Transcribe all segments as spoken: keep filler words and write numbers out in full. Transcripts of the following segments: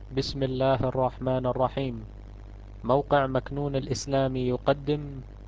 بسم الله الرحمن الرحيم. موقع مكنون الإسلامي يقدم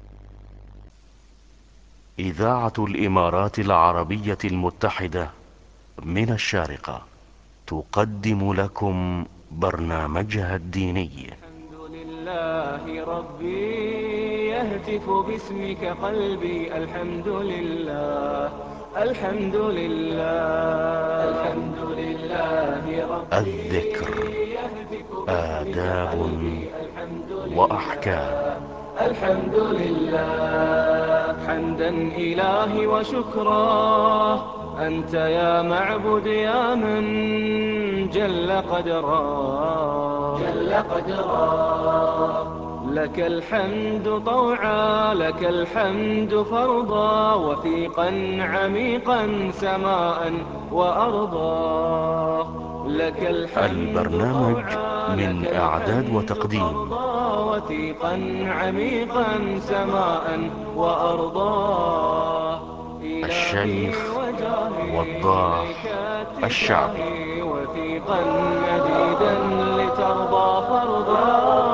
إذاعة الإمارات العربية المتحدة من الشارقة تقدم لكم برنامجها الديني. الحمد لله ربي يهتف باسمك قلبي. الحمد لله الحمد لله الحمد لله ربي الذكر يهتف باسمك آداب قلبي. الحمد وأحكام. لله الحمد لله حمدا إلهي وشكرا. أنت يا معبد يا من جل قدرا جل قدرا. لك الحمد طوعا لك الحمد فرضا، وثيقا عميقا سماء وأرضا. لك الحمد البرنامج طوعا لك من إعداد الحمد وتقديم فرضا، وثيقا عميقا سماء وأرضا. إلهي الشيخ وجاهي إليك وضاح الشعبي. اتجاهي، وثيقا مديدا لترضى فرضا.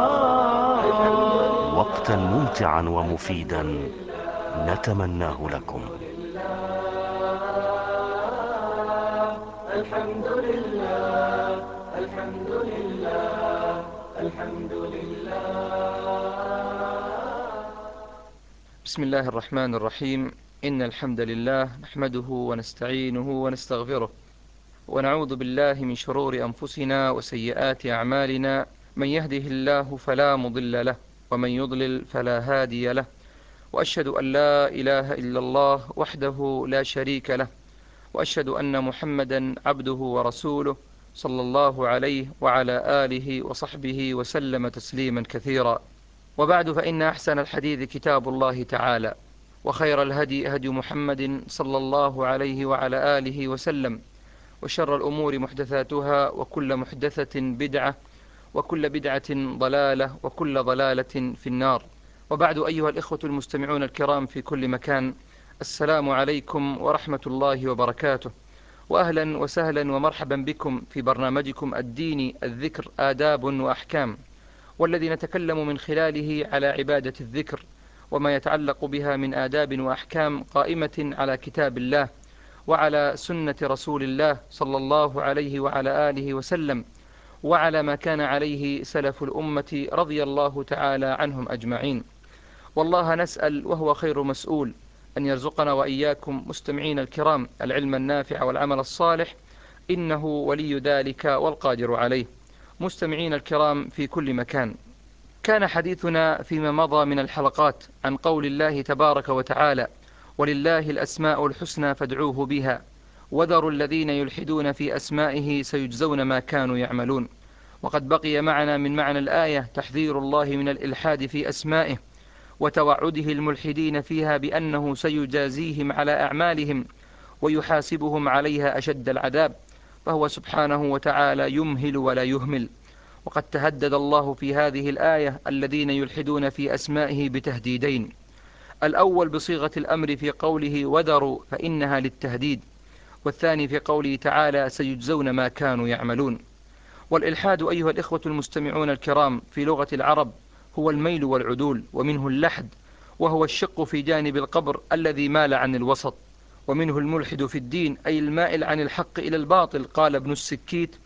وقتا ممتعا ومفيدا نتمناه لكم. الحمد لله الحمد لله الحمد لله. بسم الله الرحمن الرحيم. إن الحمد لله نحمده ونستعينه ونستغفره، ونعوذ بالله من شرور أنفسنا وسيئات أعمالنا. من يهده الله فلا مضل له، ومن يضلل فلا هادي له. وأشهد أن لا إله إلا الله وحده لا شريك له، وأشهد أن محمدا عبده ورسوله، صلى الله عليه وعلى آله وصحبه وسلم تسليما كثيرا. وبعد، فإن أحسن الحديث كتاب الله تعالى، وخير الهدي هدي محمد صلى الله عليه وعلى آله وسلم، وشر الأمور محدثاتها، وكل محدثة بدعة، وكل بدعة ضلالة، وكل ضلالة في النار. وبعد، أيها الإخوة المستمعون الكرام في كل مكان، السلام عليكم ورحمة الله وبركاته، وأهلا وسهلا ومرحبا بكم في برنامجكم الديني الذكر آداب وأحكام، والذي نتكلم من خلاله على عبادة الذكر وما يتعلق بها من آداب وأحكام قائمة على كتاب الله وعلى سنة رسول الله صلى الله عليه وعلى آله وسلم، وعلى ما كان عليه سلف الأمة رضي الله تعالى عنهم أجمعين. والله نسأل وهو خير مسؤول أن يرزقنا وإياكم مستمعين الكرام العلم النافع والعمل الصالح، إنه ولي ذلك والقادر عليه. مستمعين الكرام في كل مكان، كان حديثنا فيما مضى من الحلقات عن قول الله تبارك وتعالى: ولله الأسماء الحسنى فادعوه بها، وذروا الذين يلحدون في أسمائه سيجزون ما كانوا يعملون. وقد بقي معنا من معنى الآية تحذير الله من الإلحاد في أسمائه، وتوعده الملحدين فيها بأنه سيجازيهم على أعمالهم ويحاسبهم عليها أشد العذاب، فهو سبحانه وتعالى يمهل ولا يهمل. وقد تهدد الله في هذه الآية الذين يلحدون في أسمائه بتهديدين: الأول بصيغة الأمر في قوله وذروا فإنها للتهديد، والثاني في قوله تعالى سيجزون ما كانوا يعملون. والإلحاد أيها الإخوة المستمعون الكرام في لغة العرب هو الميل والعدول، ومنه اللحد وهو الشق في جانب القبر الذي مال عن الوسط، ومنه الملحد في الدين أي المائل عن الحق إلى الباطل. قال ابن السكيت: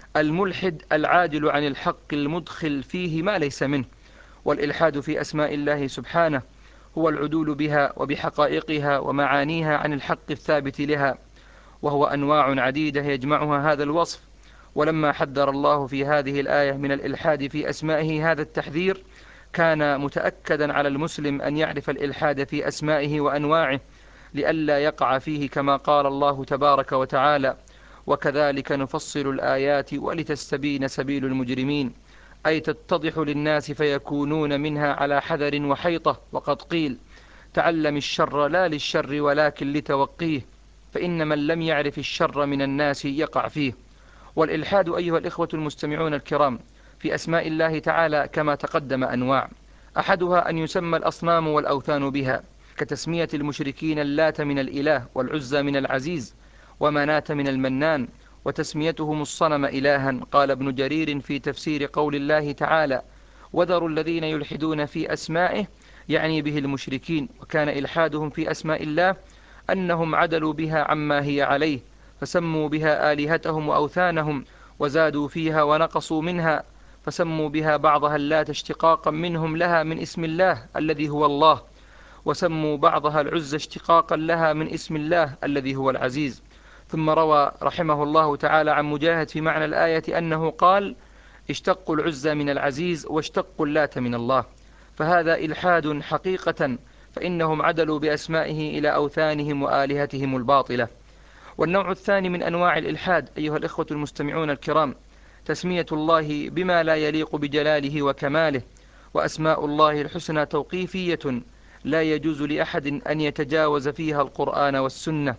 الملحد العادل عن الحق المدخل فيه ما ليس منه. والإلحاد في أسماء الله سبحانه هو العدول بها وبحقائقها ومعانيها عن الحق الثابت لها، وهو أنواع عديدة يجمعها هذا الوصف. ولما حذر الله في هذه الآية من الإلحاد في أسمائه هذا التحذير، كان متأكدا على المسلم أن يعرف الإلحاد في أسمائه وأنواعه لئلا يقع فيه، كما قال الله تبارك وتعالى: وكذلك نفصل الآيات ولتستبين سبيل المجرمين، أي تتضح للناس فيكونون منها على حذر وحيطة. وقد قيل: تعلم الشر لا للشر ولكن لتوقيه، فإن من لم يعرف الشر من الناس يقع فيه. والإلحاد أيها الإخوة المستمعون الكرام في أسماء الله تعالى كما تقدم أنواع: أحدها أن يسمى الأصنام والأوثان بها، كتسمية المشركين اللات من الإله، والعزى من العزيز، ومناة من المنان، وتسميتهم الصنم إلها. قال ابن جرير في تفسير قول الله تعالى: وذروا الذين يلحدون في أسمائه، يعني به المشركين، وكان إلحادهم في أسماء الله أنهم عدلوا بها عما هي عليه، فسموا بها آلهتهم وأوثانهم، وزادوا فيها ونقصوا منها، فسموا بها بعضها اللات اشتقاقا منهم لها من اسم الله الذي هو الله، وسموا بعضها العزى اشتقاقا لها من اسم الله الذي هو العزيز. ثم روى رحمه الله تعالى عن مجاهد في معنى الآية أنه قال: اشتقوا العزى من العزيز واشتقوا اللات من الله. فهذا إلحاد حقيقة، فإنهم عدلوا بأسمائه إلى أوثانهم وآلهتهم الباطلة. والنوع الثاني من أنواع الإلحاد أيها الإخوة المستمعون الكرام، تسمية الله بما لا يليق بجلاله وكماله. وأسماء الله الحسنى توقيفية لا يجوز لأحد أن يتجاوز فيها القرآن والسنة،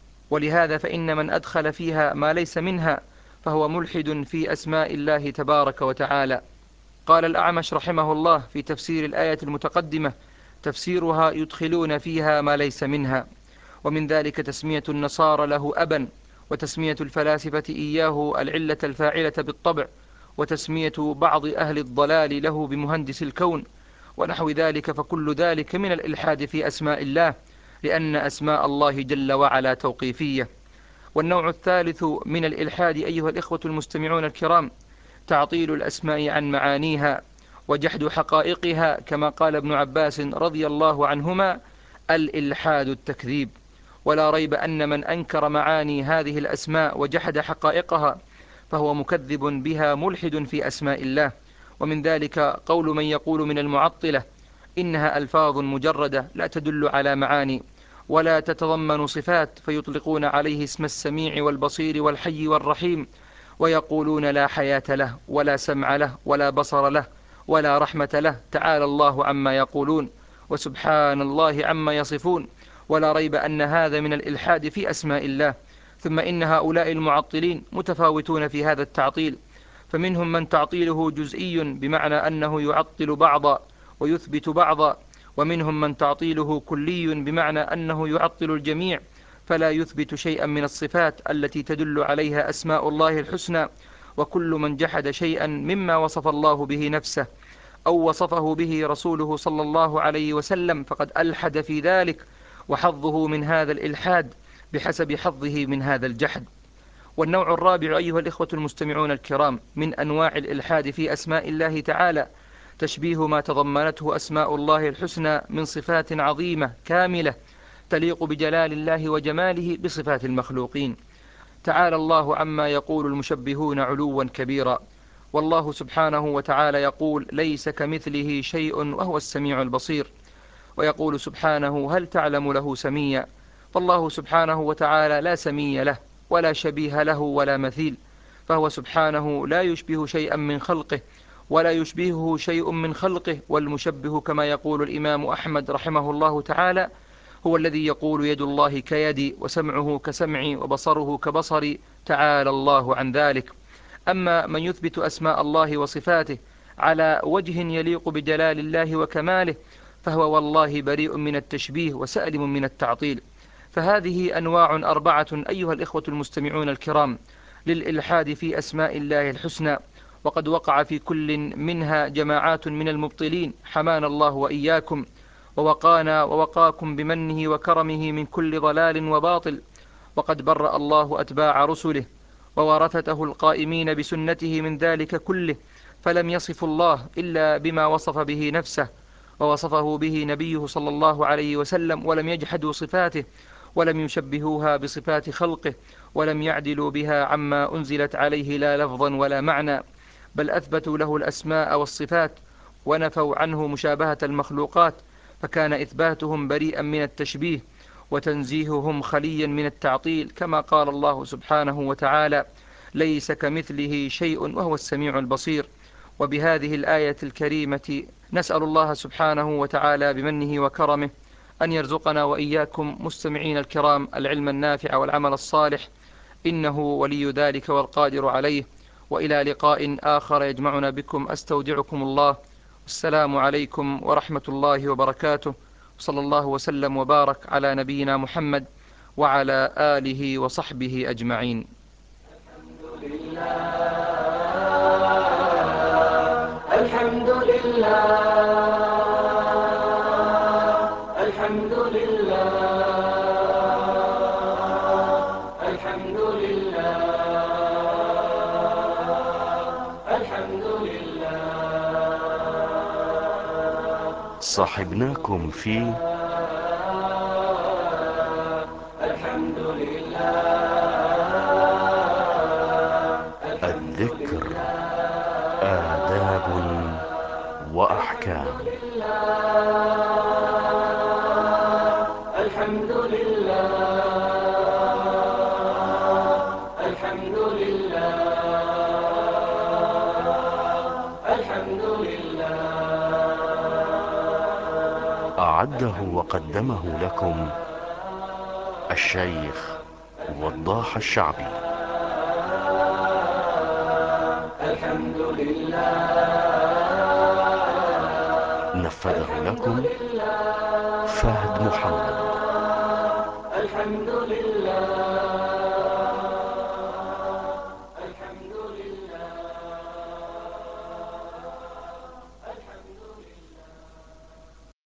ولهذا فإن من أدخل فيها ما ليس منها فهو ملحد في أسماء الله تبارك وتعالى. قال الأعمش رحمه الله في تفسير الآية المتقدمة: تفسيرها يدخلون فيها ما ليس منها. ومن ذلك تسمية النصارى له أبا، وتسمية الفلاسفة إياه العلة الفاعلة بالطبع، وتسمية بعض أهل الضلال له بمهندس الكون ونحو ذلك، فكل ذلك من الإلحاد في أسماء الله، لأن أسماء الله جل وعلا توقيفية. والنوع الثالث من الإلحاد أيها الإخوة المستمعون الكرام، تعطيل الأسماء عن معانيها وجحد حقائقها، كما قال ابن عباس رضي الله عنهما: الإلحاد التكذيب. ولا ريب أن من أنكر معاني هذه الأسماء وجحد حقائقها فهو مكذب بها ملحد في أسماء الله. ومن ذلك قول من يقول من المعطلة: إنها ألفاظ مجردة لا تدل على معاني ولا تتضمن صفات، فيطلقون عليه اسم السميع والبصير والحي والرحيم، ويقولون لا حياة له ولا سمع له ولا بصر له ولا رحمة له، تعالى الله عما يقولون وسبحان الله عما يصفون. ولا ريب أن هذا من الإلحاد في أسماء الله. ثم إن هؤلاء المعطلين متفاوتون في هذا التعطيل، فمنهم من تعطيله جزئي بمعنى أنه يعطل بعضا ويثبت بعضا، ومنهم من تعطيله كلي بمعنى أنه يعطل الجميع فلا يثبت شيئا من الصفات التي تدل عليها أسماء الله الحسنى. وكل من جحد شيئا مما وصف الله به نفسه أو وصفه به رسوله صلى الله عليه وسلم فقد ألحد في ذلك، وحظه من هذا الإلحاد بحسب حظه من هذا الجحد. والنوع الرابع أيها الإخوة المستمعون الكرام من أنواع الإلحاد في أسماء الله تعالى، تشبيه ما تضمنته أسماء الله الحسنى من صفات عظيمة كاملة تليق بجلال الله وجماله بصفات المخلوقين. تعالى الله عما يقول المشبهون علوا كبيرا. والله سبحانه وتعالى يقول: ليس كمثله شيء وهو السميع البصير. ويقول سبحانه: هل تعلم له سميا؟ فالله سبحانه وتعالى لا سمي له ولا شبيه له ولا مثيل، فهو سبحانه لا يشبه شيئا من خلقه ولا يشبهه شيء من خلقه. والمشبه كما يقول الإمام أحمد رحمه الله تعالى هو الذي يقول: يد الله كيدي وسمعه كسمعي وبصره كبصري، تعالى الله عن ذلك. أما من يثبت أسماء الله وصفاته على وجه يليق بجلال الله وكماله فهو والله بريء من التشبيه وسالم من التعطيل. فهذه أنواع أربعة أيها الإخوة المستمعون الكرام للإلحاد في أسماء الله الحسنى، وقد وقع في كل منها جماعات من المبطلين، حمانا الله وإياكم ووقانا ووقاكم بمنه وكرمه من كل ضلال وباطل. وقد برأ الله أتباع رسله وورثته القائمين بسنته من ذلك كله، فلم يصف الله إلا بما وصف به نفسه ووصفه به نبيه صلى الله عليه وسلم، ولم يجحدوا صفاته ولم يشبهوها بصفات خلقه ولم يعدلوا بها عما أنزلت عليه لا لفظا ولا معنى، بل أثبتوا له الأسماء والصفات ونفوا عنه مشابهة المخلوقات، فكان إثباتهم بريئا من التشبيه وتنزيههم خليا من التعطيل، كما قال الله سبحانه وتعالى: ليس كمثله شيء وهو السميع البصير. وبهذه الآية الكريمة نسأل الله سبحانه وتعالى بمنه وكرمه أن يرزقنا وإياكم مستمعين الكرام العلم النافع والعمل الصالح، إنه ولي ذلك والقادر عليه. وإلى لقاء آخر يجمعنا بكم أستودعكم الله، والسلام عليكم ورحمة الله وبركاته، صلى الله وسلم وبارك على نبينا محمد وعلى آله وصحبه أجمعين. الحمد لله الحمد لله الحمد لله الحمد لله. صاحبناكم في الحمد لله الذكر آداب وأحكام. الحمد لله الحمد لله الحمد لله. أعده وقدمه لكم الشيخ وضاح الشعبي. الحمد لله نفذه لكم فهد محمد. الحمد لله